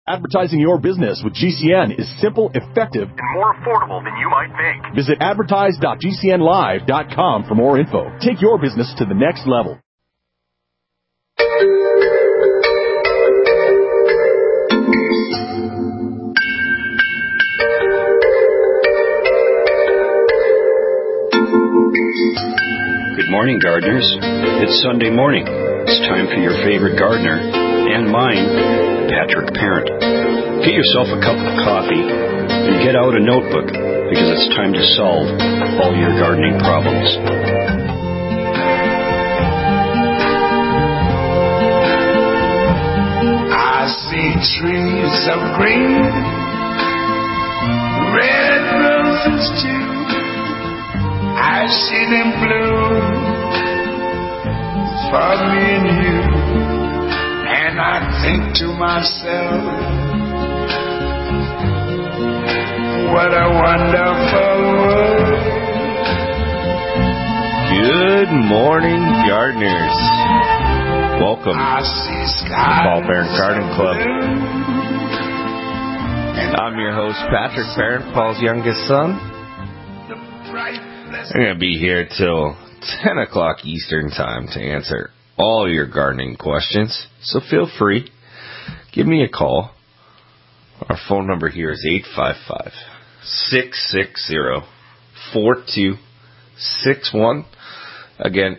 Advertising your business with GCN is simple, effective, and more affordable than you might think. Visit advertise.gcnlive.com for more info. Take your business to the next level. Good morning, gardeners. It's Sunday morning. It's time for your favorite gardener, and mine, Patrick Parent. Get yourself a cup of coffee and get out a notebook, because it's time to solve all your gardening problems. I see trees of green, red roses too. I see them bloom for me and you, and I think to myself, what a wonderful world. Good morning, gardeners. Welcome to Paul Parent Garden Club. I'm your host, Patrick Parent, Paul's youngest son. I'm going to be here till 10 o'clock Eastern Time to answer all your gardening questions. So feel free, give me a call. Our phone number here is 855-660-4261. Again,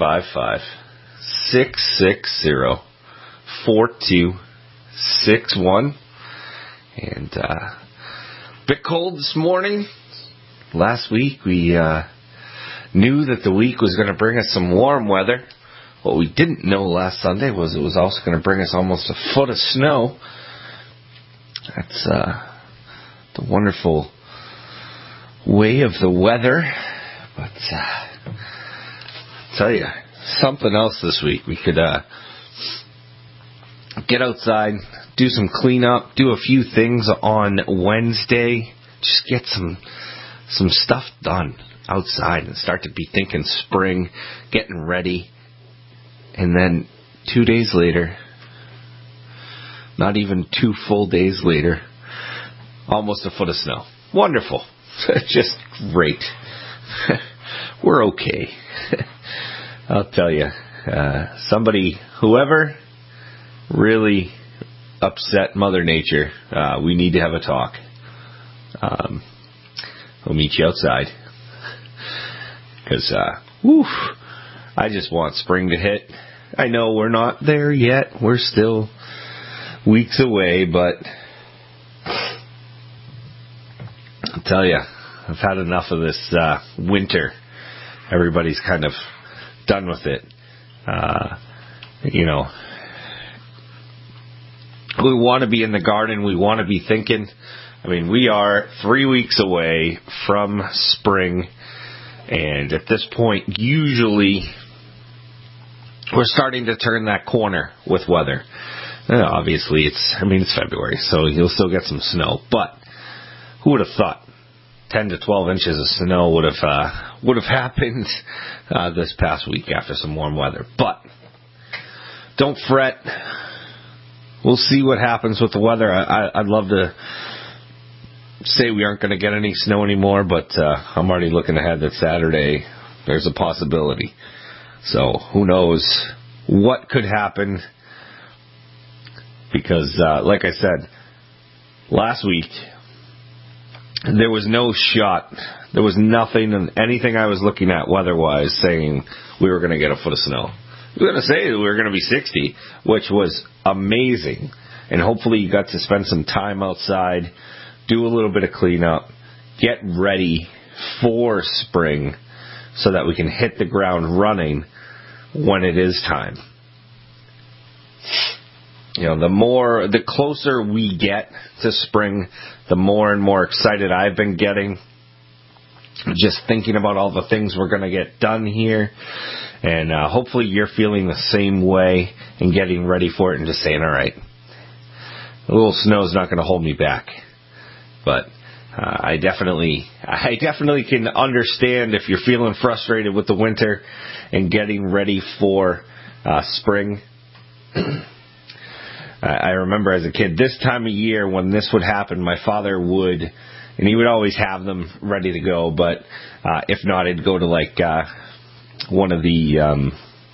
855-660-4261. And bit cold this morning. Last week we knew that the week was going to bring us some warm weather. What we didn't know last Sunday was it was also going to bring us almost a foot of snow. That's the wonderful way of the weather. But I'll tell you, something else this week. We could get outside, do some cleanup, do a few things on Wednesday, just get some stuff done outside and start to be thinking spring, getting ready. And then 2 days later, not even 2 full days later, almost a foot of snow. Wonderful. Just great. We're okay. I'll tell you, whoever really upset Mother Nature, we need to have a talk. We'll meet you outside. Because, I just want spring to hit. I know we're not there yet. We're still weeks away, but I'll tell you, I've had enough of this winter. Everybody's kind of done with it. We want to be in the garden. We want to be thinking. I mean, we are 3 weeks away from spring, and at this point, usually, we're starting to turn that corner with weather. Obviously, it's February, so you'll still get some snow, but who would have thought 10 to 12 inches of snow would have happened this past week after some warm weather. But don't fret. We'll see what happens with the weather. I'd love to say we aren't going to get any snow anymore, but I'm already looking ahead that Saturday there's a possibility. So who knows what could happen, because like I said, last week there was no shot. There was anything I was looking at weather-wise saying we were going to get a foot of snow. We were going to say we were going to be 60, which was amazing. And hopefully you got to spend some time outside, do a little bit of cleanup, get ready for spring so that we can hit the ground running when it is time. The closer we get to spring, the more and more excited I've been getting. Just thinking about all the things we're going to get done here. And hopefully you're feeling the same way and getting ready for it and just saying, all right, a little snow is not going to hold me back. But I definitely can understand if you're feeling frustrated with the winter and getting ready for spring. I remember as a kid, this time of year when this would happen, my father would, and he would always have them ready to go, but if not, I'd go to like one of the,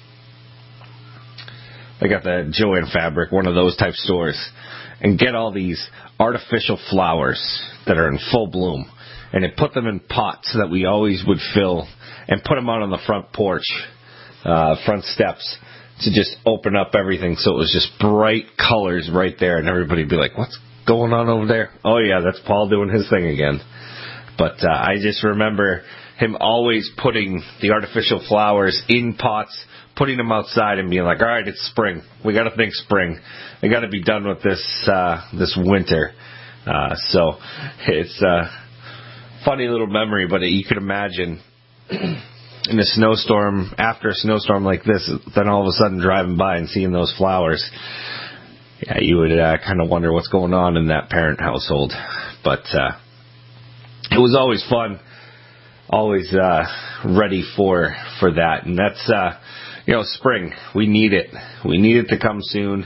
I got the Joann Fabric, one of those type stores, and get all these artificial flowers that are in full bloom, and then put them in pots that we always would fill, and put them out on the front porch, front steps, to just open up everything so it was just bright colors right there, and everybody would be like, what's going on over there? Oh yeah, that's Paul doing his thing again. But I just remember him always putting the artificial flowers in pots, putting them outside and being like, all right, it's spring. We got to think spring. We got to be done with this this winter. So it's a funny little memory, but you could imagine in a snowstorm, after a snowstorm like this, then all of a sudden driving by and seeing those flowers, yeah, you would kind of wonder what's going on in that parent household. But it was always fun, always ready for that. And that's, spring. We need it. We need it to come soon.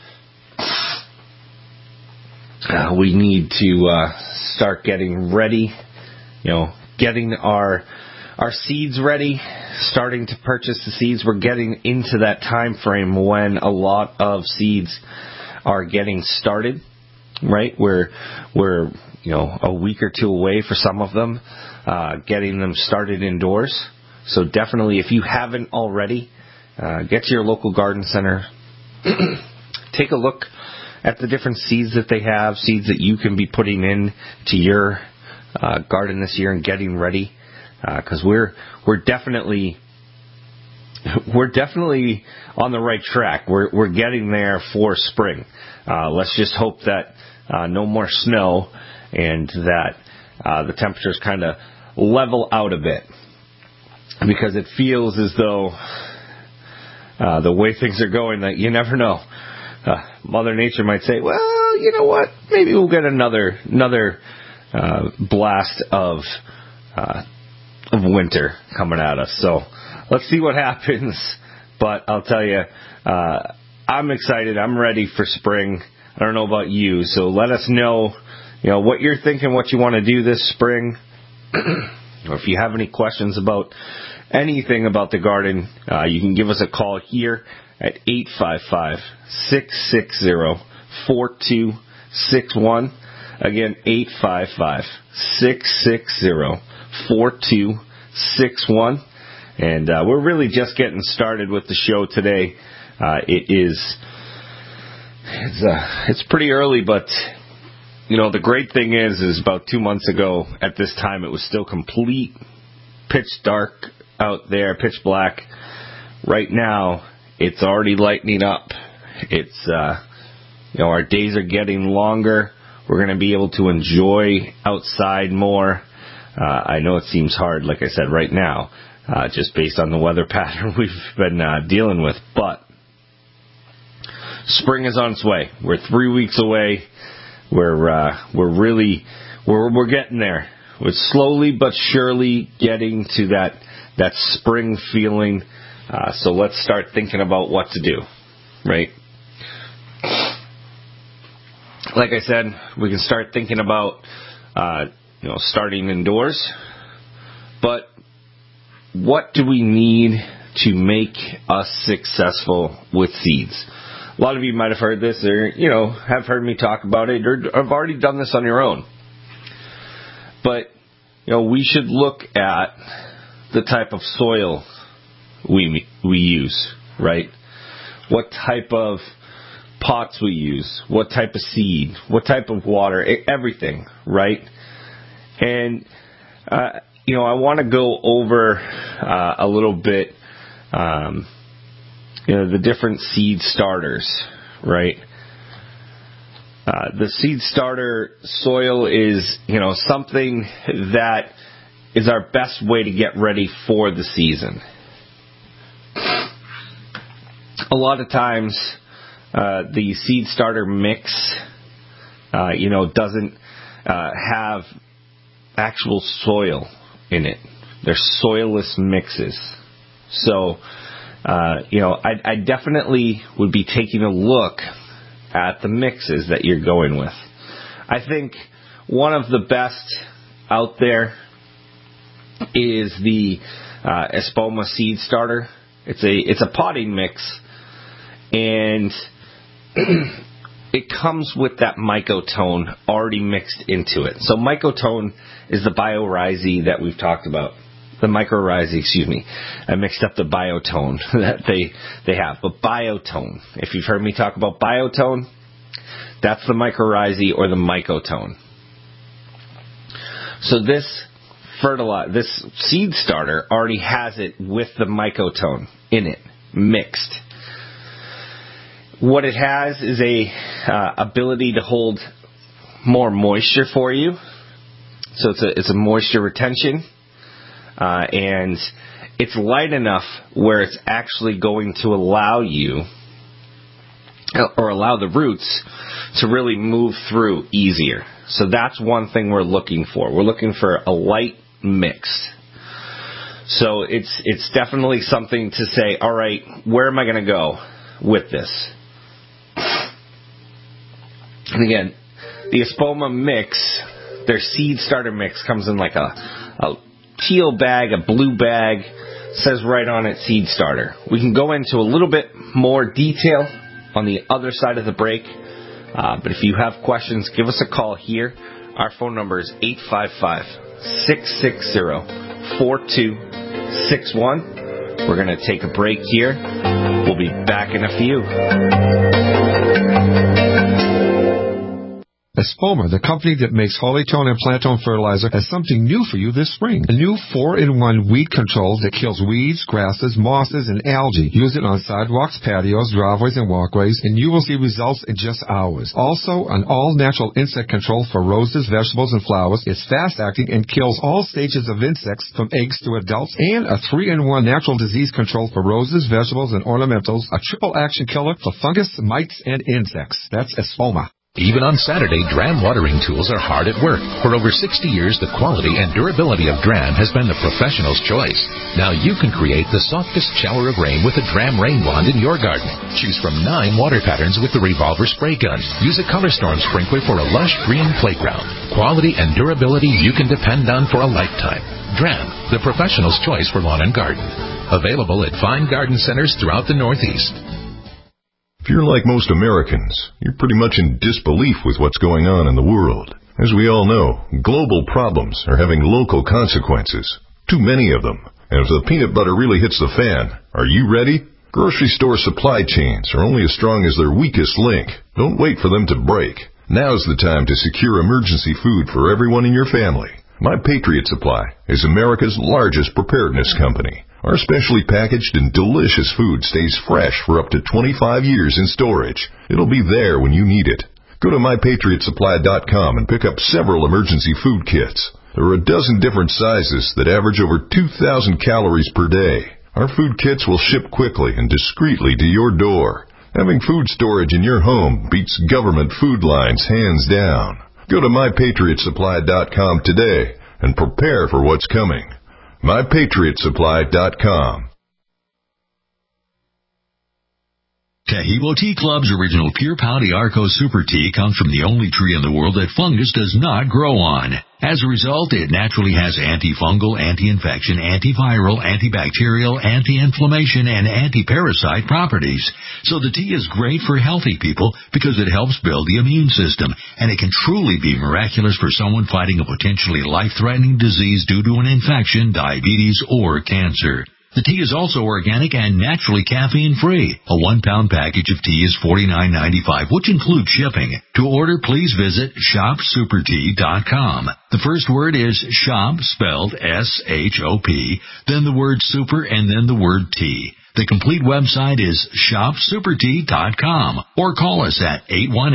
We need to start getting ready, getting our seeds ready, starting to purchase the seeds. We're getting into that time frame when a lot of seeds are getting started, right? We're a week or two away for some of them, getting them started indoors. So definitely, if you haven't already, get to your local garden center, take a look at the different seeds that they have, seeds that you can be putting in to your garden this year and getting ready. Because we're definitely on the right track. We're getting there for spring. Let's just hope that no more snow and that the temperatures kind of level out a bit, because it feels as though the way things are going, that you never know. Mother Nature might say, well, you know what? Maybe we'll get another blast of winter coming at us. So let's see what happens. But I'll tell you, I'm excited. I'm ready for spring. I don't know about you. So let us know, what you're thinking, what you want to do this spring. Or if you have any questions about anything about the garden, you can give us a call here at 855-660-4261. Again, 855-660-4261. And we're really just getting started with the show today. It's pretty early, but the great thing is about 2 months ago at this time, it was still complete pitch dark out there, pitch black. Right now, it's already lightening up. It's our days are getting longer. We're going to be able to enjoy outside more. I know it seems hard, like I said, right now, just based on the weather pattern we've been dealing with. But spring is on its way. We're 3 weeks away. We're getting there. We're slowly but surely getting to that spring feeling. So let's start thinking about what to do, right? Like I said, we can start thinking about, starting indoors. But what do we need to make us successful with seeds? A lot of you might have heard this, or, have heard me talk about it, or have already done this on your own. But, we should look at the type of soil we use, right? What type of pots we use, what type of seed, what type of water, everything, right? And, I want to go over a little bit, the different seed starters, right? The seed starter soil is, something that is our best way to get ready for the season. A lot of times, the seed starter mix, doesn't have actual soil in it. They're soilless mixes. So, I definitely would be taking a look at the mixes that you're going with. I think one of the best out there is the Espoma Seed Starter. It's a potting mix, and it comes with that Mycotone already mixed into it. So Mycotone is the BioRhizae that we've talked about. The mycorrhizae, excuse me. I mixed up the Biotone that they have. But Biotone, if you've heard me talk about Biotone, that's the mycorrhizae or the Mycotone. So this seed starter already has it with the Mycotone in it, mixed. What it has is a ability to hold more moisture for you. So it's a moisture retention. And it's light enough where it's actually going to allow you, or allow the roots to really move through easier. So that's one thing we're looking for. We're looking for a light mix. So it's definitely something to say, all right, where am I going to go with this? And again, the Espoma mix, their seed starter mix, comes in like a teal bag, a blue bag, says right on it seed starter. We can go into a little bit more detail on the other side of the break, but if you have questions, give us a call here. Our phone number is 855-660-4261. We're going to take a break here. We'll be back in a few. Espoma, the company that makes Holytone and Plantone fertilizer, has something new for you this spring. A new 4-in-1 weed control that kills weeds, grasses, mosses, and algae. Use it on sidewalks, patios, driveways, and walkways, and you will see results in just hours. Also, an all-natural insect control for roses, vegetables, and flowers. It's fast-acting and kills all stages of insects from eggs to adults. And a 3-in-1 natural disease control for roses, vegetables, and ornamentals. A triple action killer for fungus, mites, and insects. That's Espoma. Even on Saturday, Dram watering tools are hard at work. For over 60 years, the quality and durability of Dram has been the professional's choice. Now you can create the softest shower of rain with a Dram rain wand in your garden. Choose from 9 water patterns with the revolver spray gun. Use a Color Storm sprinkler for a lush green playground. Quality and durability you can depend on for a lifetime. Dram, the professional's choice for lawn and garden. Available at fine garden centers throughout the Northeast. If you're like most Americans, you're pretty much in disbelief with what's going on in the world. As we all know, global problems are having local consequences. Too many of them. And if the peanut butter really hits the fan, are you ready? Grocery store supply chains are only as strong as their weakest link. Don't wait for them to break. Now's the time to secure emergency food for everyone in your family. My Patriot Supply is America's largest preparedness company. Our specially packaged and delicious food stays fresh for up to 25 years in storage. It'll be there when you need it. Go to MyPatriotSupply.com and pick up several emergency food kits. There are a dozen different sizes that average over 2,000 calories per day. Our food kits will ship quickly and discreetly to your door. Having food storage in your home beats government food lines hands down. Go to MyPatriotSupply.com today and prepare for what's coming. MyPatriotSupply.com. Tahibo Tea Club's original Pure Pau d'Arco Super Tea comes from the only tree in the world that fungus does not grow on. As a result, it naturally has antifungal, anti-infection, antiviral, antibacterial, anti-inflammation, and anti-parasite properties. So the tea is great for healthy people because it helps build the immune system, and it can truly be miraculous for someone fighting a potentially life-threatening disease due to an infection, diabetes, or cancer. The tea is also organic and naturally caffeine-free. A 1-pound package of tea is $49.95, which includes shipping. To order, please visit shopsupertea.com. The first word is shop, spelled S-H-O-P, then the word super, and then the word tea. The complete website is shopsupertea.com, or call us at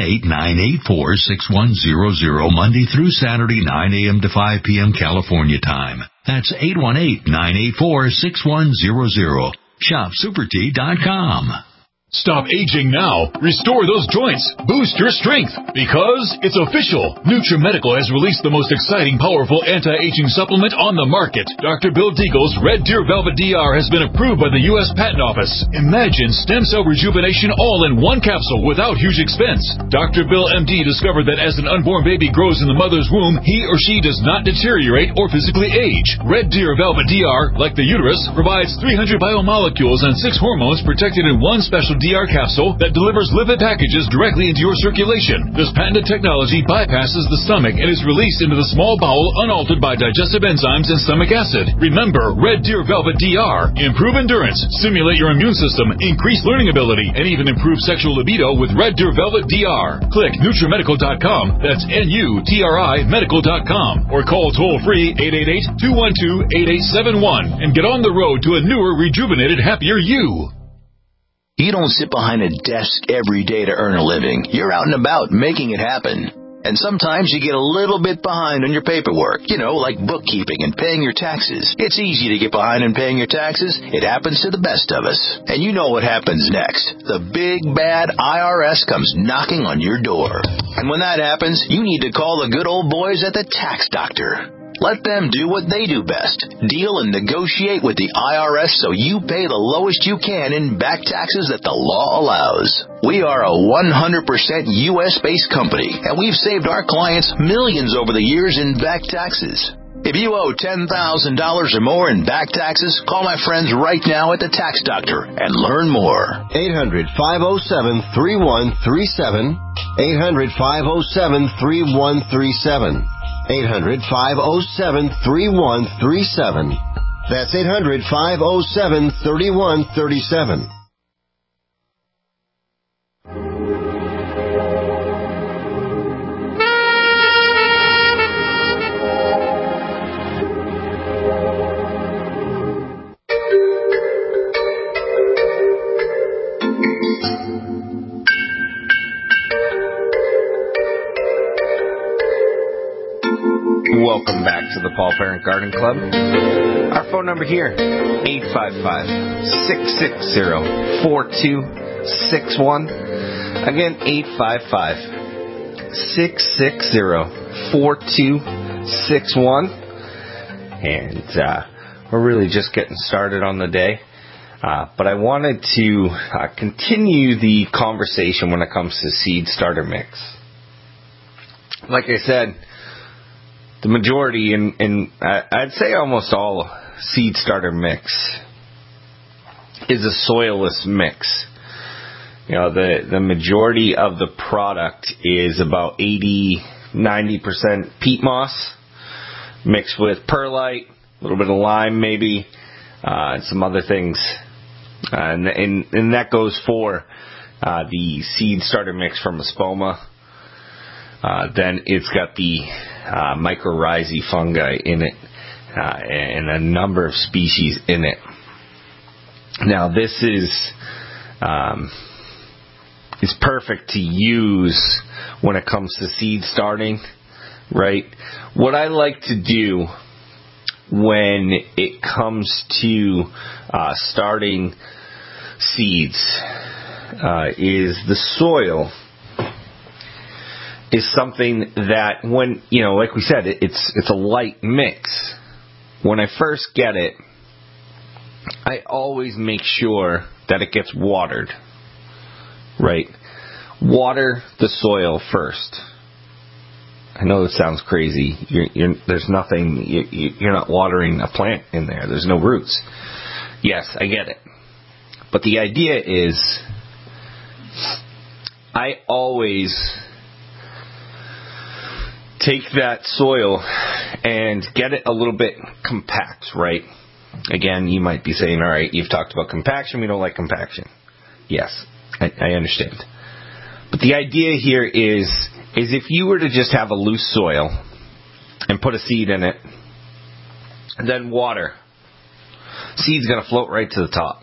818-984-6100 Monday through Saturday, 9 a.m. to 5 p.m. California time. That's 818-984-6100. Shopsupertea.com. Stop aging now. Restore those joints. Boost your strength. Because it's official. NutriMedical has released the most exciting, powerful anti-aging supplement on the market. Dr. Bill Deagle's Red Deer Velvet DR has been approved by the U.S. Patent Office. Imagine stem cell rejuvenation all in one capsule without huge expense. Dr. Bill MD discovered that as an unborn baby grows in the mother's womb, he or she does not deteriorate or physically age. Red Deer Velvet DR, like the uterus, provides 300 biomolecules and 6 hormones protected in one special DR capsule that delivers lipid packages directly into your circulation. This patented technology bypasses the stomach and is released into the small bowel unaltered by digestive enzymes and stomach acid. Remember, Red Deer Velvet DR. Improve endurance, stimulate your immune system, increase learning ability, and even improve sexual libido with Red Deer Velvet DR. Click NutriMedical.com, that's NUTRI Medical.com, or call toll-free 888-212-8871 and get on the road to a newer, rejuvenated, happier you. You don't sit behind a desk every day to earn a living. You're out and about making it happen. And sometimes you get a little bit behind on your paperwork, like bookkeeping and paying your taxes. It's easy to get behind in paying your taxes. It happens to the best of us. And you know what happens next. The big, bad IRS comes knocking on your door. And when that happens, you need to call the good old boys at the Tax Doctor. Let them do what they do best. Deal and negotiate with the IRS so you pay the lowest you can in back taxes that the law allows. We are a 100% U.S.-based company, and we've saved our clients millions over the years in back taxes. If you owe $10,000 or more in back taxes, call my friends right now at the Tax Doctor and learn more. 800-507-3137. 800-507-3137. 800-507-3137. That's 800-507-3137. Welcome back to the Paul Parent Garden Club. Our phone number here, 855-660-4261. Again, 855-660-4261. And we're really just getting started on the day. But I wanted to continue the conversation when it comes to seed starter mix. Like I said, the majority, and I'd say almost all seed starter mix is a soilless mix. The majority of the product is about 80-90% peat moss mixed with perlite, a little bit of lime maybe, and some other things. And that goes for the seed starter mix from Espoma. Then it's got the mycorrhizae fungi in it, and a number of species in it. Now this is perfect to use when it comes to seed starting, right? What I like to do when it comes to starting seeds is the soil is something that when, like we said, it's a light mix. When I first get it, I always make sure that it gets watered, right? Water the soil first. I know it sounds crazy. There's nothing, you're not watering a plant in there. There's no roots. Yes, I get it. But the idea is, I always take that soil and get it a little bit compact, right? Again, you might be saying, all right, you've talked about compaction. We don't like compaction. Yes, I understand. But the idea here is if you were to just have a loose soil and put a seed in it, and then water, seed's going to float right to the top.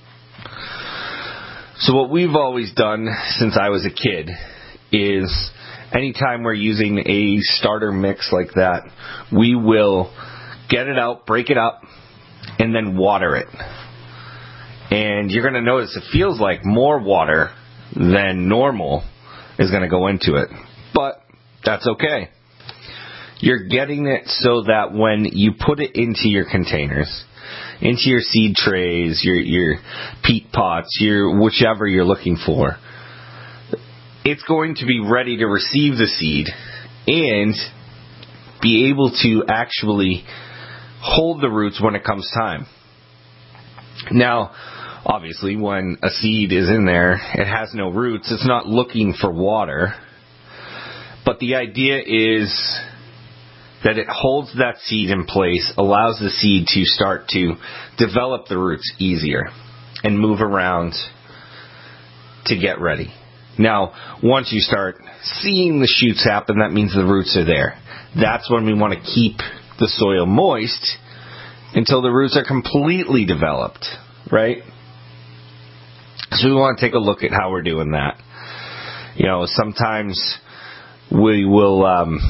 So what we've always done since I was a kid is anytime we're using a starter mix like that, we will get it out, break it up, and then water it. And you're going to notice it feels like more water than normal is going to go into it. But that's okay. You're getting it so that when you put it into your containers, into your seed trays, your peat pots, your whichever you're looking for, it's going to be ready to receive the seed and be able to actually hold the roots when it comes time. Now, obviously, when a seed is in there, it has no roots. It's not looking for water. But the idea is that it holds that seed in place, allows the seed to start to develop the roots easier and move around to get ready. Now, once you start seeing the shoots happen, that means the roots are there. That's when we want to keep the soil moist until the roots are completely developed, right? So we want to take a look at how we're doing that. You know, sometimes we will,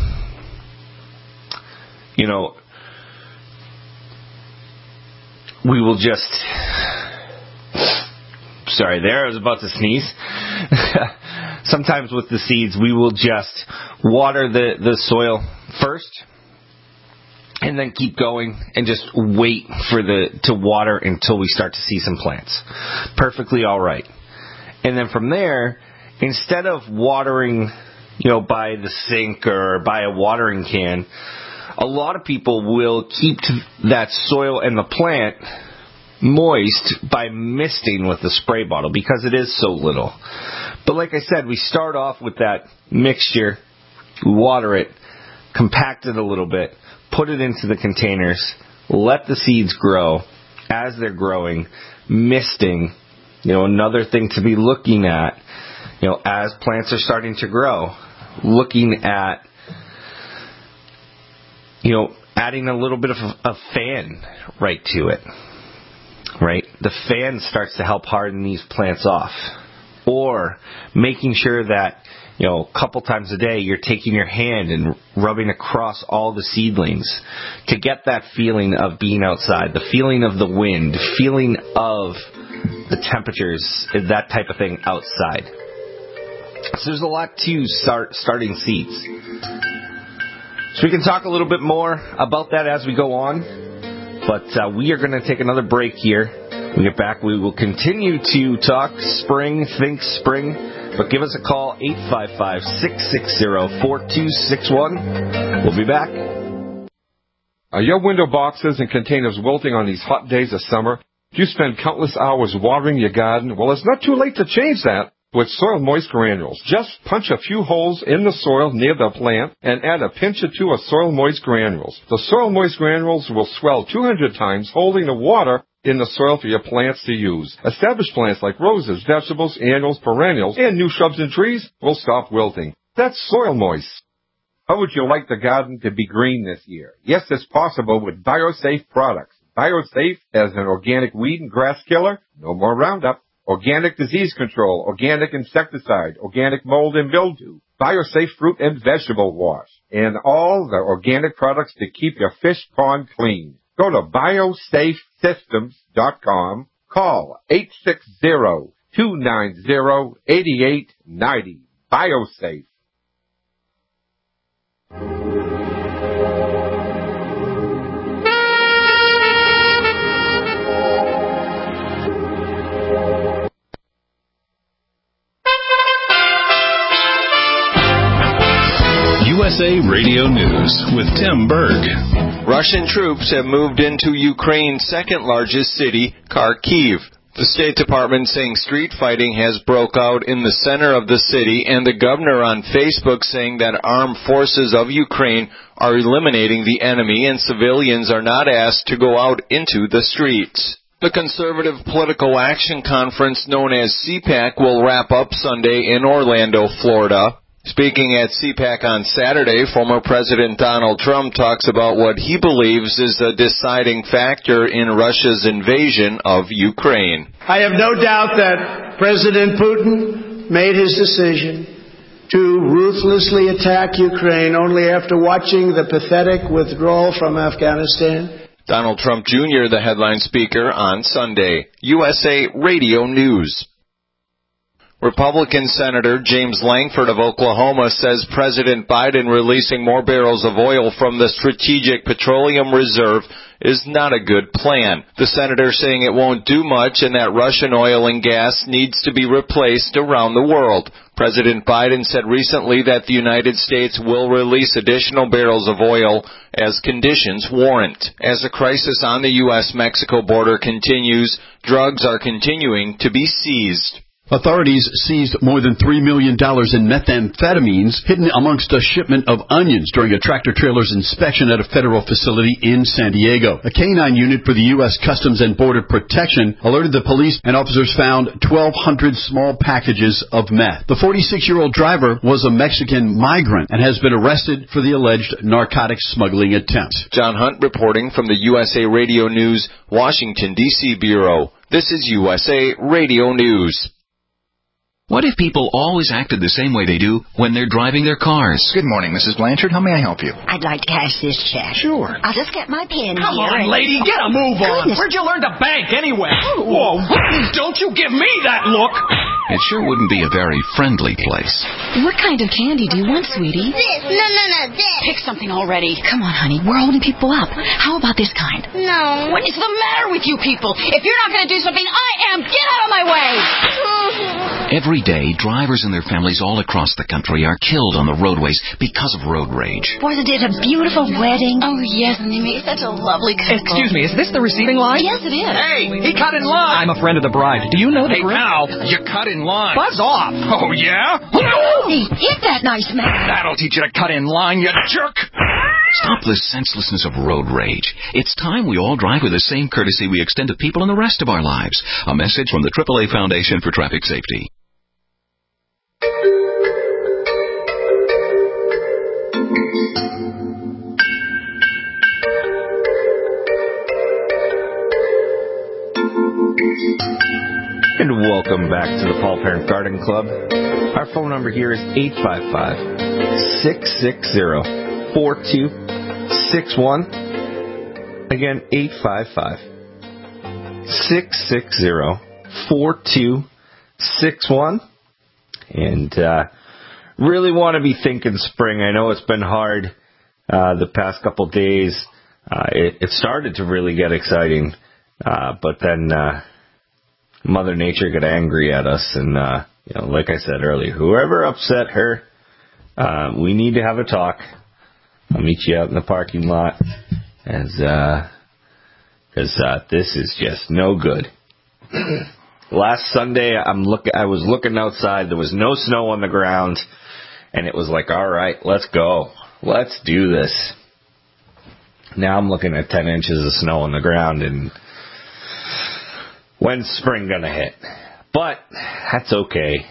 we will just, sorry there, I was about to sneeze. Sometimes with the seeds, we will just water the soil first and then keep going and just wait for to water until we start to see some plants. Perfectly all right. And then from there, instead of watering, by the sink or by a watering can, a lot of people will keep that soil and the plant moist by misting with the spray bottle because it is so little. But like I said, we start off with that mixture, we water it, compact it a little bit, put it into the containers, let the seeds grow. As they're growing, misting, another thing to be looking at, as plants are starting to grow, looking at, adding a little bit of a fan right to it, right? The fan starts to help harden these plants off. Or making sure that, a couple times a day you're taking your hand and rubbing across all the seedlings to get that feeling of being outside, the feeling of the wind, feeling of the temperatures, that type of thing outside. So there's a lot to starting seeds. So we can talk a little bit more about that as we go on, but we are going to take another break here. When we get back, we will continue to talk spring, think spring, but give us a call, 855-660-4261. We'll be back. Are your window boxes and containers wilting on these hot days of summer? Do you spend countless hours watering your garden? Well, it's not too late to change that with Soil Moist Granules. Just punch a few holes in the soil near the plant and add a pinch or two of Soil Moist Granules. The Soil Moist Granules will swell 200 times, holding the water in the soil for your plants to use. Established plants like roses, vegetables, annuals, perennials, and new shrubs and trees will stop wilting. That's Soil Moist. How would you like the garden to be green this year? Yes, it's possible with BioSafe products. BioSafe has an organic weed and grass killer, no more Roundup, organic disease control, organic insecticide, organic mold and mildew, BioSafe fruit and vegetable wash, and all the organic products to keep your fish pond clean. Go to biosafesystems.com. Call 860-290-8890. BioSafe. USA Radio News with Tim Berg. Russian troops have moved into Ukraine's second-largest city, Kharkiv. The State Department saying street fighting has broke out in the center of the city, and the governor on Facebook saying that armed forces of Ukraine are eliminating the enemy and civilians are not asked to go out into the streets. The Conservative Political Action Conference, known as CPAC, will wrap up Sunday in Orlando, Florida. Speaking at CPAC on Saturday, former President Donald Trump talks about what he believes is a deciding factor in Russia's invasion of Ukraine. I have no doubt that President Putin made his decision to ruthlessly attack Ukraine only after watching the pathetic withdrawal from Afghanistan. Donald Trump Jr., the headline speaker on Sunday. USA Radio News. Republican Senator James Lankford of Oklahoma says President Biden releasing more barrels of oil from the Strategic Petroleum Reserve is not a good plan. The senator saying it won't do much and that Russian oil and gas needs to be replaced around the world. President Biden said recently that the United States will release additional barrels of oil as conditions warrant. As the crisis on the U.S.-Mexico border continues, drugs are continuing to be seized. Authorities seized more than $3 million in methamphetamines hidden amongst a shipment of onions during a tractor-trailer's inspection at a federal facility in San Diego. A K-9 unit for the U.S. Customs and Border Protection alerted the police, and officers found 1,200 small packages of meth. The 46-year-old driver was a Mexican migrant and has been arrested for the alleged narcotics smuggling attempt. John Hunt reporting from the USA Radio News, Washington, D.C. Bureau. This is USA Radio News. What if people always acted the same way they do when they're driving their cars? Good morning, Mrs. Blanchard. How may I help you? I'd like to cash this check. Sure. I'll just get my pen Come here. on, lady, get a move on. Goodness. Where'd you learn to bank anyway? Whoa, don't you give me that look. It sure wouldn't be a very friendly place. What kind of candy do you want, sweetie? This. No, this. Pick something already. Come on, honey. We're holding people up. How about this kind? No. What is the matter with you people? If you're not going to do something, I am. Get out of my way. Every day, drivers and their families all across the country are killed on the roadways because of road rage. Wasn't it a beautiful wedding? Oh, yes, and they made such a lovely couple. Excuse me, is this the receiving line? Yes, it is. Hey, he cut in line. I'm a friend of the bride. Do you know the Hey, now, you cut in line. Buzz off. Oh, yeah? Hey, hit that nice man. That'll teach you to cut in line, you jerk. Stop the senselessness of road rage. It's time we all drive with the same courtesy we extend to people in the rest of our lives. A message from the AAA Foundation for Traffic Safety. And welcome back to the Paul Parent Garden Club. Our phone number here is 855-660-4261. Again, 855-660-4261. And really want to be thinking spring. I know it's been hard the past couple days. It started to really get exciting, but then Mother Nature got angry at us, and like I said earlier, whoever upset her, we need to have a talk. I'll meet you out in the parking lot, because this is just no good. Last Sunday, I was looking outside. There was no snow on the ground, and it was like, all right, let's go. Let's do this. Now I'm looking at 10 inches of snow on the ground, and when's spring going to hit? But that's okay.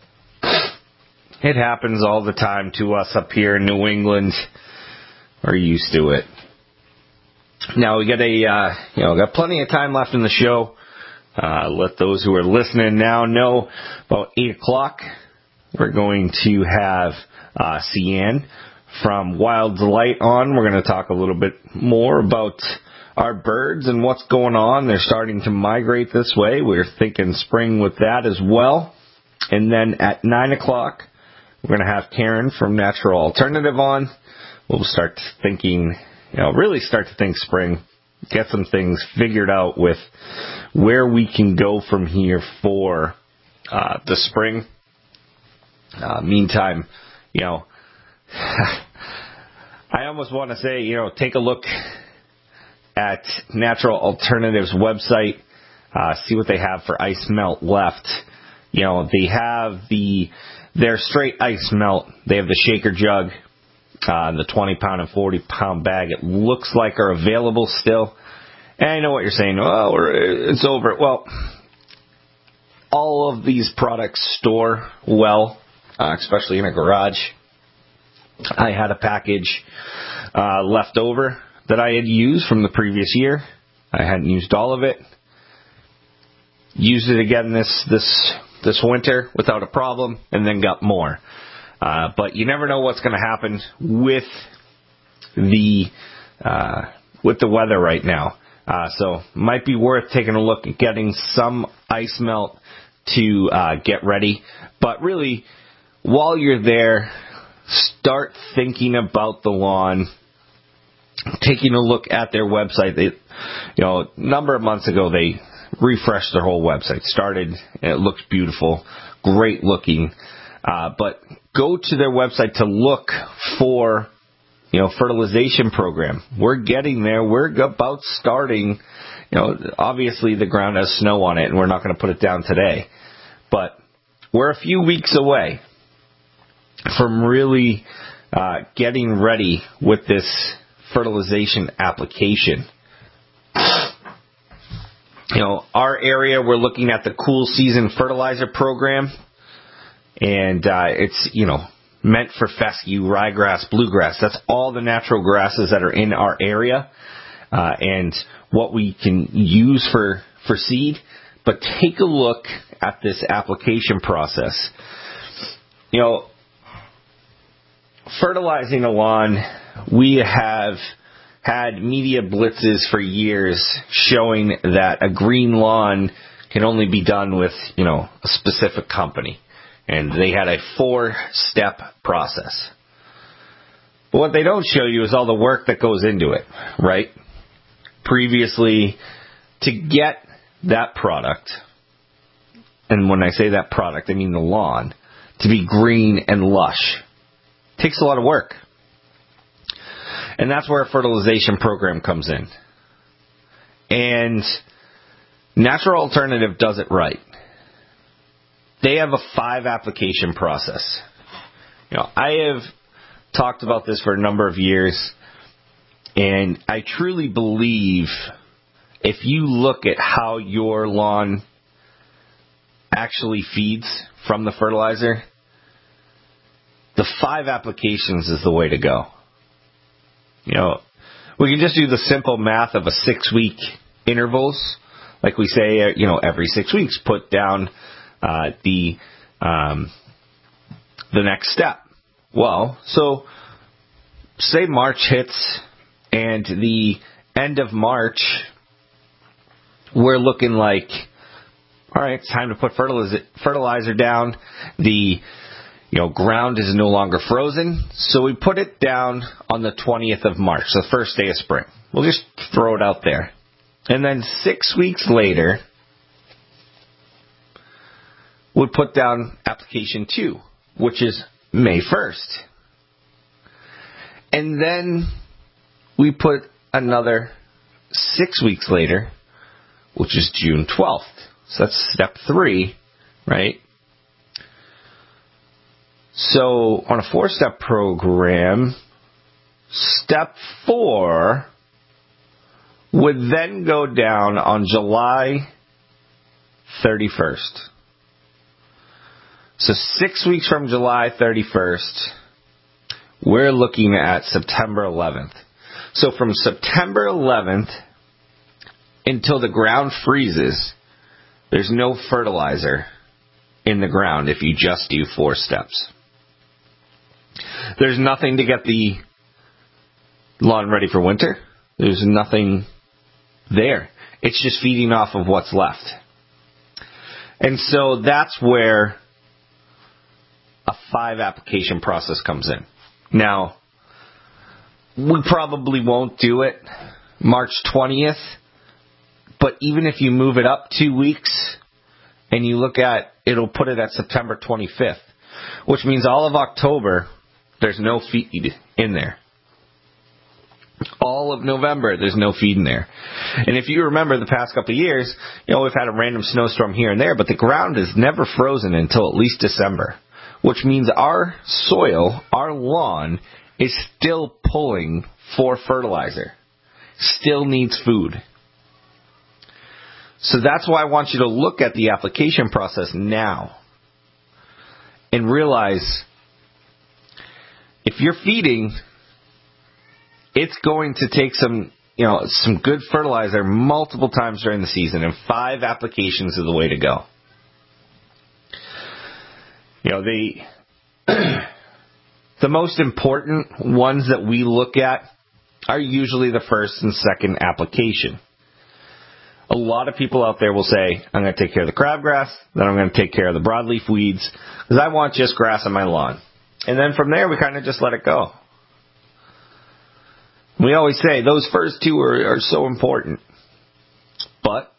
It happens all the time to us up here in New England. We're used to it. Now we got got plenty of time left in the show. Let those who are listening now know about 8 o'clock. We're going to have Cian from Wild Delight on. We're going to talk a little bit more about our birds and what's going on. They're starting to migrate this way. We're thinking spring with that as well. And then at 9 o'clock, we're going to have Karen from Natural Alternative on. We'll start thinking, really start to think spring, get some things figured out with where we can go from here for the spring. Meantime, I almost want to say, take a look at Natural Alternatives website, see what they have for ice melt left. They have their straight ice melt. They have the shaker jug, the 20-pound and 40-pound bag. It looks like are available still. And I know what you're saying. Oh, it's over. Well, all of these products store well, especially in a garage. I had a package left over that I had used from the previous year. I hadn't used all of it. Used it again this winter without a problem, and then got more. But you never know what's going to happen with the with the weather right now. So might be worth taking a look at getting some ice melt to get ready. But really, while you're there, start thinking about the lawn, taking a look at their website. A number of months ago, they refreshed their whole website. It looks beautiful, great looking. But go to their website to look for, fertilization program. We're getting there. We're about starting. Obviously the ground has snow on it, and we're not going to put it down today. But we're a few weeks away from really getting ready with this fertilization application. Our area, we're looking at the cool season fertilizer program, and it's, meant for fescue, ryegrass, bluegrass. That's all the natural grasses that are in our area, and what we can use for seed. But take a look at this application process. Fertilizing a lawn, we have had media blitzes for years showing that a green lawn can only be done with, a specific company. And they had a 4-step process. But what they don't show you is all the work that goes into it, right? Previously, to get that product, and when I say that product, I mean the lawn, to be green and lush, takes a lot of work. And that's where a fertilization program comes in. And Natural Alternative does it right. They have a 5-application process. I have talked about this for a number of years, and I truly believe if you look at how your lawn actually feeds from the fertilizer, the 5 applications is the way to go. We can just do the simple math of a 6-week intervals. Like we say, every 6 weeks, put down the next step. Well, so say March hits, and the end of March, we're looking like, all right, it's time to put fertilizer down. The ground is no longer frozen, so we put it down on the 20th of March, the first day of spring. We'll just throw it out there. And then 6 weeks later, we put down application 2, which is May 1st. And then we put another 6 weeks later, which is June 12th. So that's step 3, right? So on a 4-step program, step 4 would then go down on July 31st. So 6 weeks from July 31st, we're looking at September 11th. So from September 11th until the ground freezes, there's no fertilizer in the ground if you just do 4 steps. There's nothing to get the lawn ready for winter. There's nothing there. It's just feeding off of what's left. And so that's where a 5-application process comes in. Now, we probably won't do it March 20th, but even if you move it up 2 weeks and you look at, it'll put it at September 25th, which means all of October, there's no feed in there. All of November, there's no feed in there. And if you remember the past couple of years, we've had a random snowstorm here and there, but the ground is never frozen until at least December, which means our soil, our lawn, is still pulling for fertilizer, still needs food. So that's why I want you to look at the application process now and realize if you're feeding, it's going to take some good fertilizer multiple times during the season, and 5 applications is the way to go. The most important ones that we look at are usually the first and second application. A lot of people out there will say, I'm going to take care of the crabgrass, then I'm going to take care of the broadleaf weeds, because I want just grass on my lawn. And then from there, we kind of just let it go. We always say those first two are so important. But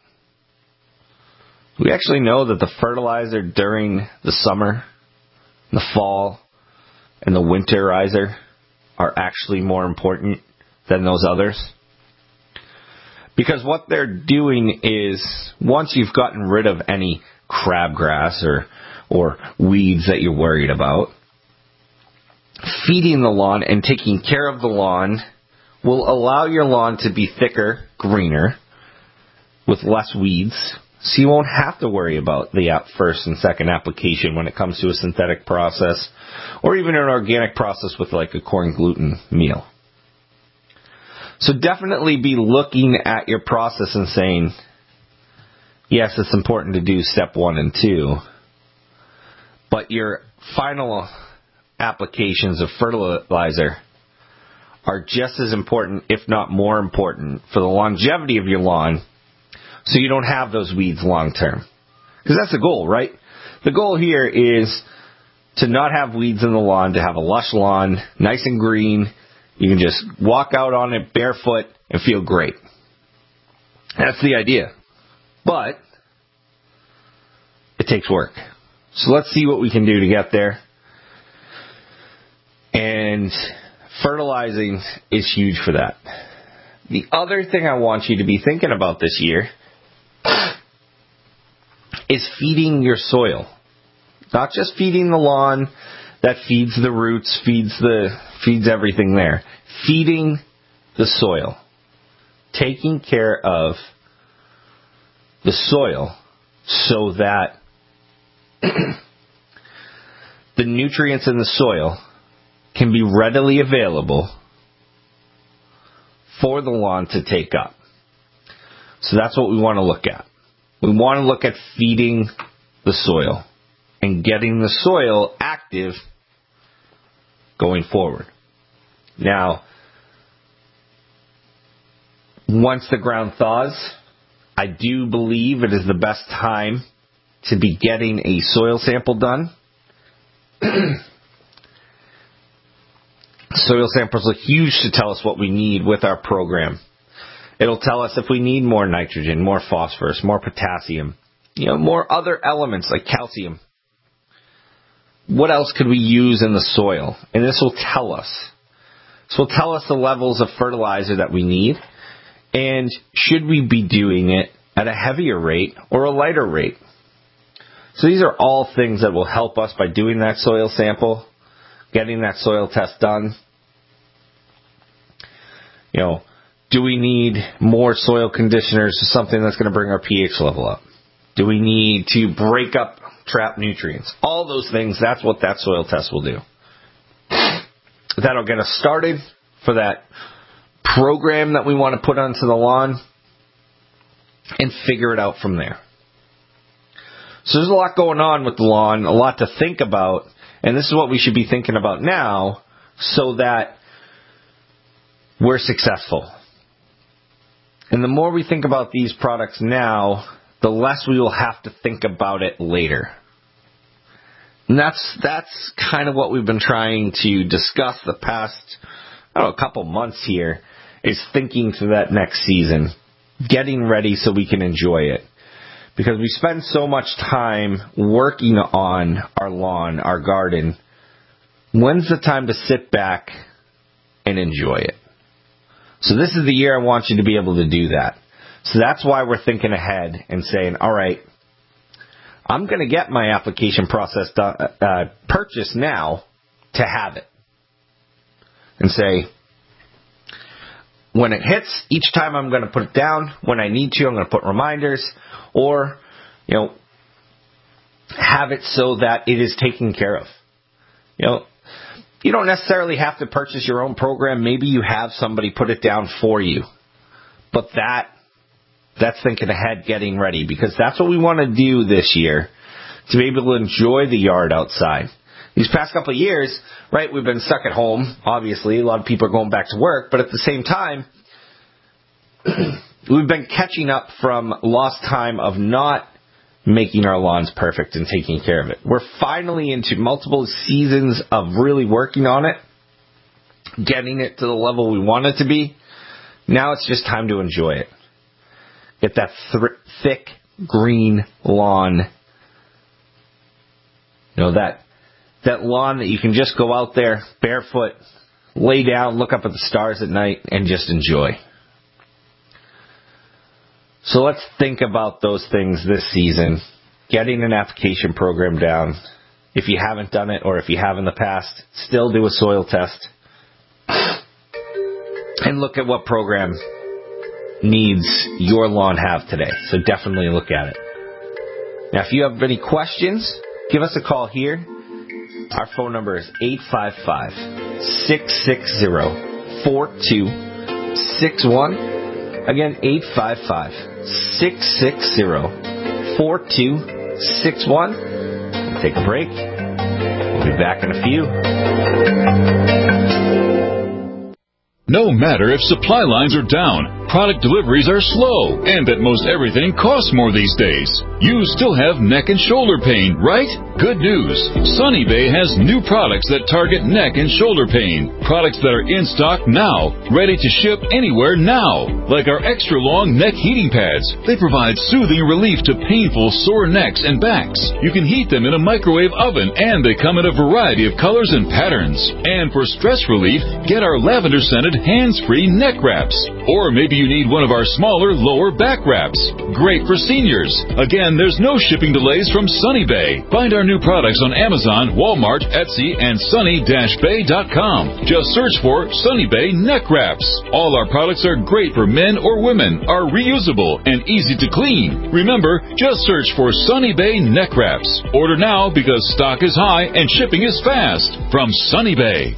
we actually know that the fertilizer during the summer, the fall, and the winterizer are actually more important than those others. Because what they're doing is, once you've gotten rid of any crabgrass or weeds that you're worried about, feeding the lawn and taking care of the lawn will allow your lawn to be thicker, greener, with less weeds, so you won't have to worry about the first and second application when it comes to a synthetic process or even an organic process with like a corn gluten meal. So definitely be looking at your process and saying, yes, it's important to do step 1 and 2, but your final applications of fertilizer are just as important, if not more important, for the longevity of your lawn, so you don't have those weeds long term. Because that's the goal, right? The goal here is to not have weeds in the lawn, to have a lush lawn, nice and green. You can just walk out on it barefoot and feel great. That's the idea. But it takes work. So let's see what we can do to get there. And fertilizing is huge for that. The other thing I want you to be thinking about this year is feeding your soil. Not just feeding the lawn that feeds the roots, feeds everything there. Feeding the soil. Taking care of the soil so that the nutrients in the soil can be readily available for the lawn to take up. So that's what we want to look at. We want to look at feeding the soil and getting the soil active going forward. Now, once the ground thaws, I do believe it is the best time to be getting a soil sample done. Soil samples are huge to tell us what we need with our program. It'll tell us if we need more nitrogen, more phosphorus, more potassium, more other elements like calcium. What else could we use in the soil? And this will tell us. This will tell us the levels of fertilizer that we need, and should we be doing it at a heavier rate or a lighter rate. So these are all things that will help us by doing that soil sample, getting that soil test done. Do we need more soil conditioners or something that's going to bring our pH level up? Do we need to break up trapped nutrients? All those things, that's what that soil test will do. That'll get us started for that program that we want to put onto the lawn and figure it out from there. So there's a lot going on with the lawn, a lot to think about, and this is what we should be thinking about now so that we're successful. And the more we think about these products now, the less we will have to think about it later. And that's kind of what we've been trying to discuss the past, couple months here, is thinking to that next season, getting ready so we can enjoy it. Because we spend so much time working on our lawn, our garden. When's the time to sit back and enjoy it? So this is the year I want you to be able to do that. So that's why we're thinking ahead and saying, all right, I'm going to get my application process purchased now to have it. And say, when it hits, each time I'm going to put it down. When I need to, I'm going to put reminders. Or, have it so that it is taken care of. You don't necessarily have to purchase your own program. Maybe you have somebody put it down for you. But that's thinking ahead, getting ready. Because that's what we want to do this year, to be able to enjoy the yard outside. These past couple of years, right, we've been stuck at home. Obviously, a lot of people are going back to work. But at the same time, we've been catching up from lost time of not making our lawns perfect and taking care of it. We're finally into multiple seasons of really working on it, getting it to the level we want it to be. Now it's just time to enjoy it. Get that thick green lawn. You know, that lawn that you can just go out there barefoot, lay down, look up at the stars at night, and just enjoy. So let's think about those things this season. Getting an application program down. If you haven't done it, or if you have in the past, still do a soil test. And look at what program needs your lawn have today. So definitely look at it. Now, if you have any questions, give us a call here. Our phone number is 855-660-4261. Again, 855-660-4261. We'll take a break. We'll be back in a few. No matter if supply lines are down, product deliveries are slow, and that most everything costs more these days, you still have neck and shoulder pain, right? Good news. Sunny Bay has new products that target neck and shoulder pain. Products that are in stock now, ready to ship anywhere now. Like our extra long neck heating pads. They provide soothing relief to painful sore necks and backs. You can heat them in a microwave oven, and they come in a variety of colors and patterns. And for stress relief, get our lavender-scented hands-free neck wraps. Or maybe you need one of our smaller lower back wraps. Great for seniors. Again, there's no shipping delays from Sunny Bay. Find our new products on Amazon, Walmart, Etsy, and sunny-bay.com. Just search for Sunny Bay neck wraps. All our products are great for men or women, are reusable, and easy to clean. Remember, just search for Sunny Bay neck wraps. Order now because stock is high and shipping is fast. From Sunny Bay.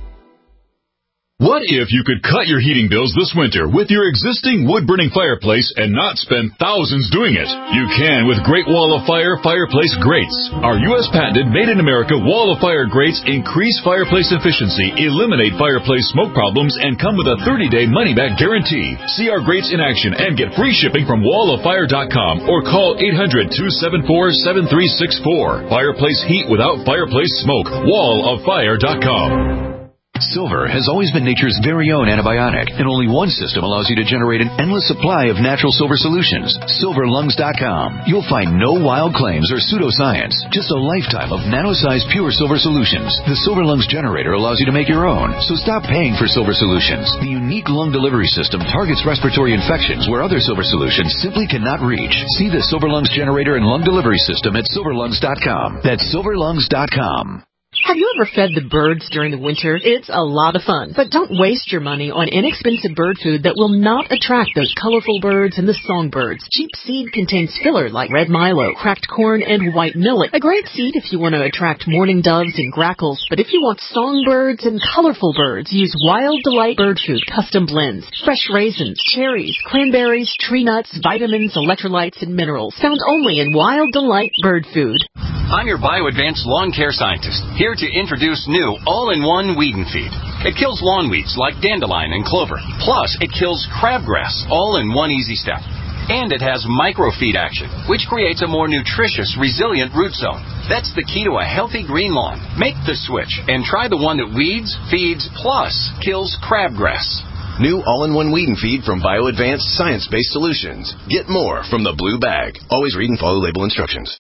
What if you could cut your heating bills this winter with your existing wood-burning fireplace and not spend thousands doing it? You can with Great Wall of Fire fireplace grates. Our U.S. patented made-in-America Wall of Fire grates increase fireplace efficiency, eliminate fireplace smoke problems, and come with a 30-day money-back guarantee. See our grates in action and get free shipping from walloffire.com or call 800-274-7364. Fireplace heat without fireplace smoke. walloffire.com. Silver has always been nature's very own antibiotic, and only one system allows you to generate an endless supply of natural silver solutions. SilverLungs.com. You'll find no wild claims or pseudoscience, just a lifetime of nano-sized pure silver solutions. The Silver Lungs generator allows you to make your own, so stop paying for silver solutions. The unique lung delivery system targets respiratory infections where other silver solutions simply cannot reach. See the Silver Lungs generator and lung delivery system at SilverLungs.com. That's SilverLungs.com. Have you ever fed the birds during the winter? It's a lot of fun. But don't waste your money on inexpensive bird food that will not attract those colorful birds and the songbirds. Cheap seed contains filler like red milo, cracked corn, and white millet. A great seed if you want to attract mourning doves and grackles. But if you want songbirds and colorful birds, use Wild Delight Bird Food custom blends. Fresh raisins, cherries, cranberries, tree nuts, vitamins, electrolytes, and minerals. Found only in Wild Delight Bird Food. I'm your BioAdvanced lawn care scientist, here to introduce new all-in-one weed and feed. It kills lawn weeds like dandelion and clover. Plus, it kills crabgrass, all in one easy step. And it has microfeed action, which creates a more nutritious, resilient root zone. That's the key to a healthy green lawn. Make the switch and try the one that weeds, feeds, plus kills crabgrass. New all-in-one weed and feed from BioAdvanced science-based solutions. Get more from the blue bag. Always read and follow label instructions.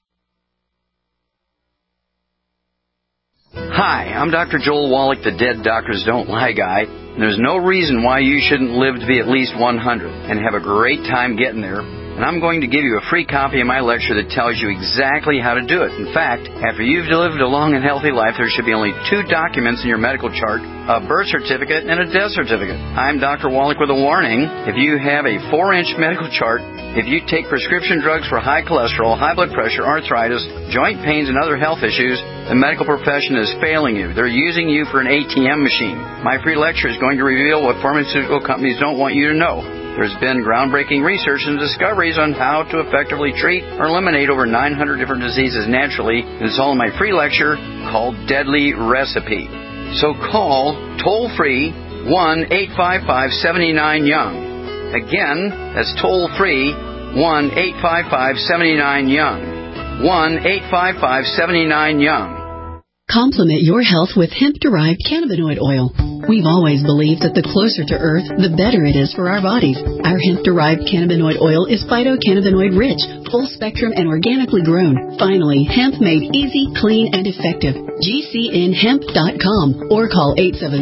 Hi, I'm Dr. Joel Wallach, the Dead Doctors Don't Lie guy. And there's no reason why you shouldn't live to be at least 100 and have a great time getting there. And I'm going to give you a free copy of my lecture that tells you exactly how to do it. In fact, after you've lived a long and healthy life, there should be only 2 documents in your medical chart, a birth certificate and a death certificate. I'm Dr. Wallach with a warning. If you have a 4-inch medical chart, if you take prescription drugs for high cholesterol, high blood pressure, arthritis, joint pains, and other health issues, the medical profession is failing you. They're using you for an ATM machine. My free lecture is going to reveal what pharmaceutical companies don't want you to know. There's been groundbreaking research and discoveries on how to effectively treat or eliminate over 900 different diseases naturally. And it's all in my free lecture called Deadly Recipe. So call toll-free 1-855-79-YOUNG. Again, that's toll-free 1-855-79-YOUNG. 1-855-79-YOUNG. Complement your health with hemp-derived cannabinoid oil. We've always believed that the closer to Earth, the better it is for our bodies. Our hemp-derived cannabinoid oil is phytocannabinoid-rich, full-spectrum, and organically grown. Finally, hemp made easy, clean, and effective. GCNhemp.com or call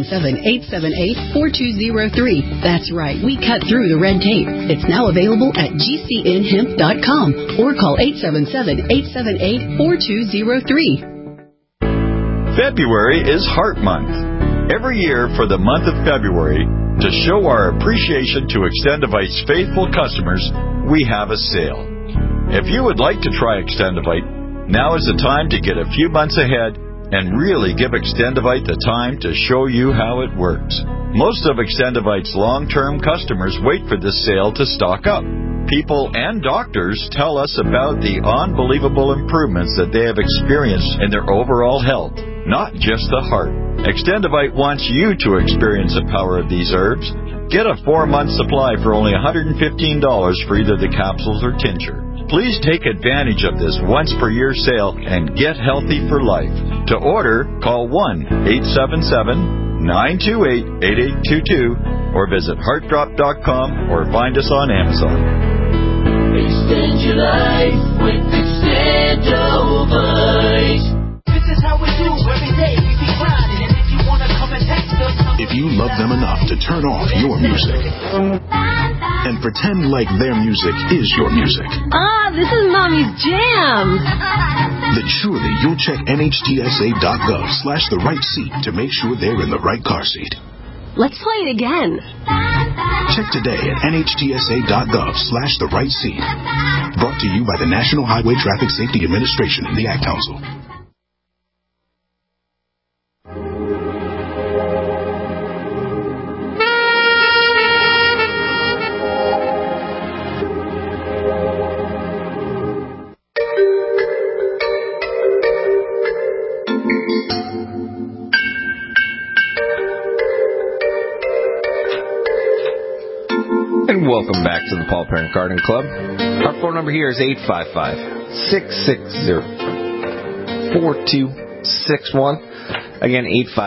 877-878-4203. That's right, we cut through the red tape. It's now available at GCNhemp.com or call 877-878-4203. February is Heart Month. Every year for the month of February, to show our appreciation to Extendivite's faithful customers, we have a sale. If you would like to try Extendivite, now is the time to get a few months ahead and really give Extendivite the time to show you how it works. Most of Extendivite's long-term customers wait for this sale to stock up. People and doctors tell us about the unbelievable improvements that they have experienced in their overall health, not just the heart. Extendivite wants you to experience the power of these herbs. Get a 4-month supply for only $115 for either the capsules or tincture. Please take advantage of this once-per-year sale and get healthy for life. To order, call 1-877-928-8822 or visit heartdrop.com or find us on Amazon. Extend your life with Extendivite. This is how we do every day. We be grinding, and if you wanna come and text us, if you love them enough to turn off your music and pretend like their music is your music. This is Mommy's jam. Then surely you'll check NHTSA.gov/the right seat to make sure they're in the right car seat. Let's play it again. Check today at NHTSA.gov/the right seat. Brought to you by the National Highway Traffic Safety Administration and the Ad Council. Welcome back to the Paul Parent Garden Club. Our phone number here is 855-660-4261. Again,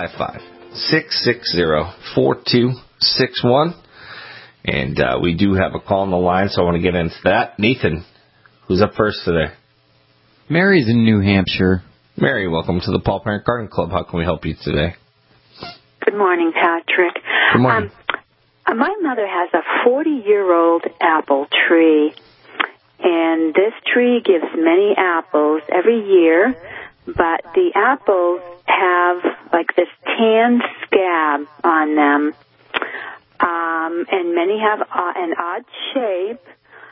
855-660-4261. And we do have a call on the line, so I want to get into that. Nathan, who's up first today? Mary's in New Hampshire. Mary, welcome to the Paul Parent Garden Club. How can we help you today? Good morning, Patrick. Good morning. My mother has a 40-year-old apple tree, and this tree gives many apples every year, but the apples have like this tan scab on them, and many have an odd shape,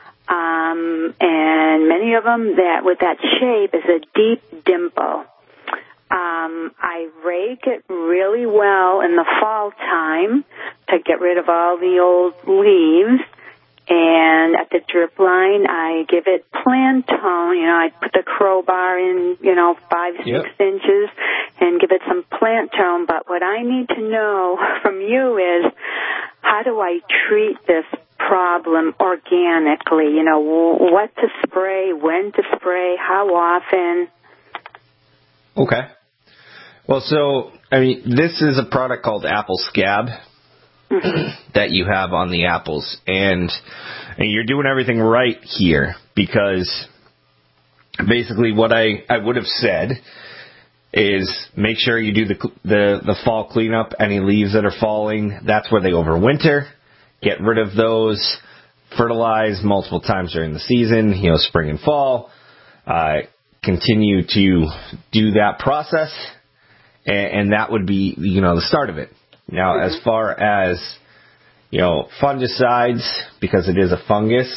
and many of them that with that shape is a deep dimple. I rake it really well in the fall time to get rid of all the old leaves. And at the drip line, I give it plant tone. You know, I put the crowbar in, 5-6 inches and give it some plant tone. But what I need to know from you is, how do I treat this problem organically? You know, what to spray, when to spray, how often? Okay. Well, so, this is a product called Apple Scab that you have on the apples. And you're doing everything right here, because basically what I would have said is make sure you do the fall cleanup. Any leaves that are falling, that's where they overwinter. Get rid of those. Fertilize multiple times during the season, spring and fall. Continue to do that process. And that would be, the start of it. Now, as far as, fungicides, because it is a fungus,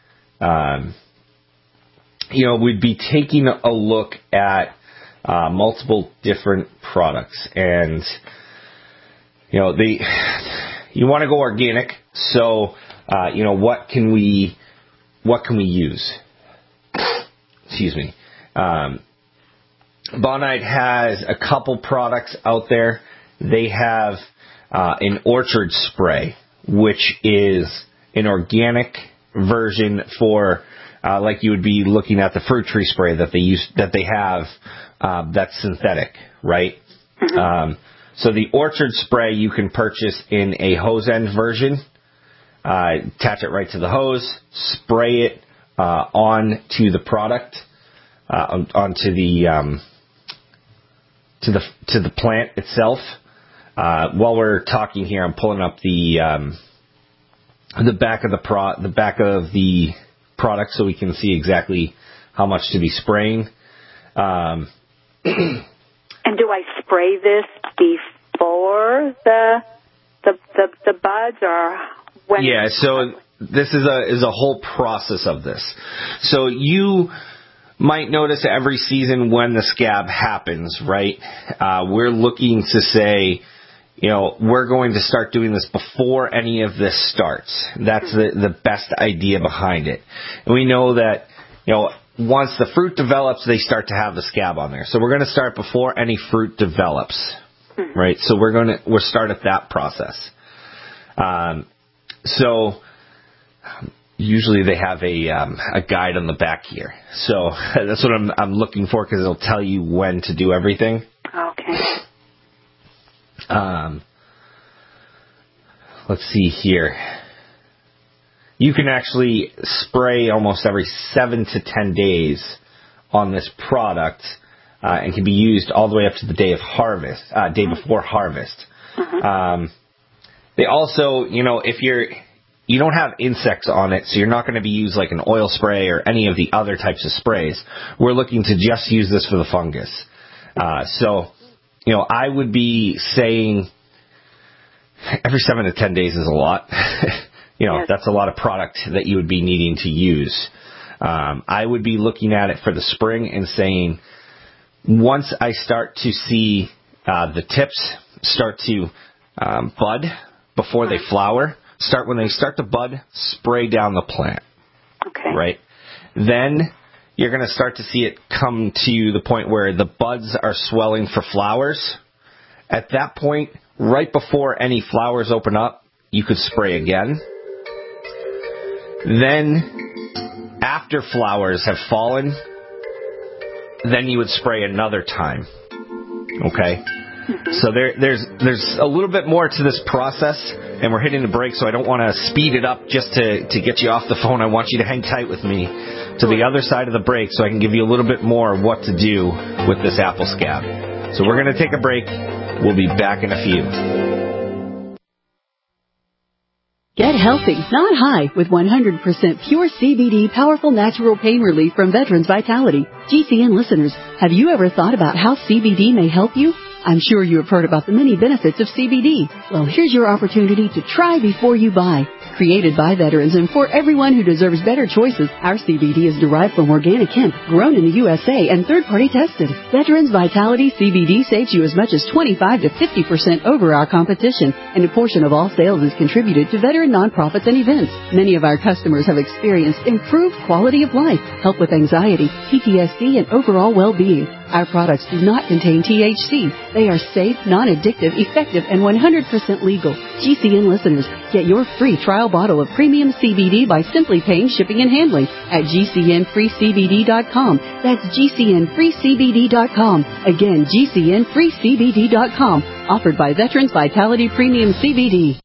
we'd be taking a look at multiple different products. And, you want to go organic. So, what can we use? Excuse me. Bonide has a couple products out there. They have an orchard spray, which is an organic version for, like you would be looking at the fruit tree spray that they have that's synthetic, right? So the orchard spray you can purchase in a hose end version. Attach it right to the hose, spray it onto the product, onto the to the plant itself. While we're talking here, I'm pulling up the back of the product so we can see exactly how much to be spraying. And do I spray this before the buds or when? Yeah, so this is a whole process of this. So you might notice every season when the scab happens, right? We're looking to say, we're going to start doing this before any of this starts. That's the best idea behind it. And we know that, once the fruit develops, they start to have the scab on there. So we're going to start before any fruit develops, right? So we'll start at that process. So usually they have a guide on the back here. So that's what I'm looking for, because it'll tell you when to do everything. Okay. Let's see here. You can actually spray almost every 7 to 10 days on this product, and can be used all the way up to the day of harvest, day before harvest. They also, if you don't have insects on it, so you're not going to be used like an oil spray or any of the other types of sprays. We're looking to just use this for the fungus. So, I would be saying every 7 to 10 days is a lot. Yes. That's a lot of product that you would be needing to use. I would be looking at it for the spring and saying, once I start to see the tips start to bud before they flower, when they start to bud, spray down the plant. Okay. Right? Then you're going to start to see it come to the point where the buds are swelling for flowers. At that point, right before any flowers open up, you could spray again. Then, after flowers have fallen, then you would spray another time. Okay? So there's a little bit more to this process, and we're hitting the break, so I don't want to speed it up just to get you off the phone. I want you to hang tight with me to the other side of the break so I can give you a little bit more of what to do with this apple scab. So we're going to take a break. We'll be back in a few. Get healthy, not high, with 100% pure CBD powerful natural pain relief from Veterans Vitality. GCN listeners, have you ever thought about how CBD may help you? I'm sure you have heard about the many benefits of CBD. Well, here's your opportunity to try before you buy. Created by veterans and for everyone who deserves better choices, our CBD is derived from organic hemp, grown in the USA, and third-party tested. Veterans Vitality CBD saves you as much as 25 to 50% over our competition, and a portion of all sales is contributed to veteran nonprofits and events. Many of our customers have experienced improved quality of life, help with anxiety, PTSD, and overall well-being. Our products do not contain THC. They are safe, non-addictive, effective, and 100% legal. GCN listeners, get your free trial bottle of premium CBD by simply paying shipping and handling at GCNFreeCBD.com. That's GCNFreeCBD.com. Again, GCNFreeCBD.com. Offered by Veterans Vitality Premium CBD.